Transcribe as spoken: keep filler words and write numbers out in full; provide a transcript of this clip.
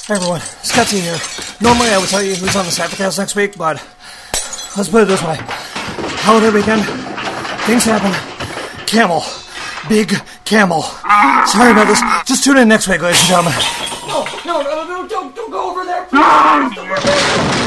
Hey everyone, Scotty here. Normally I would tell you who's on the Sappercast next week, but let's put it this way. Holiday weekend, things happen. Camel. Big camel. Sorry about this. Just tune in next week, ladies and gentlemen. No, no, no, no, don't, don't go over there. Please. Don't go over there.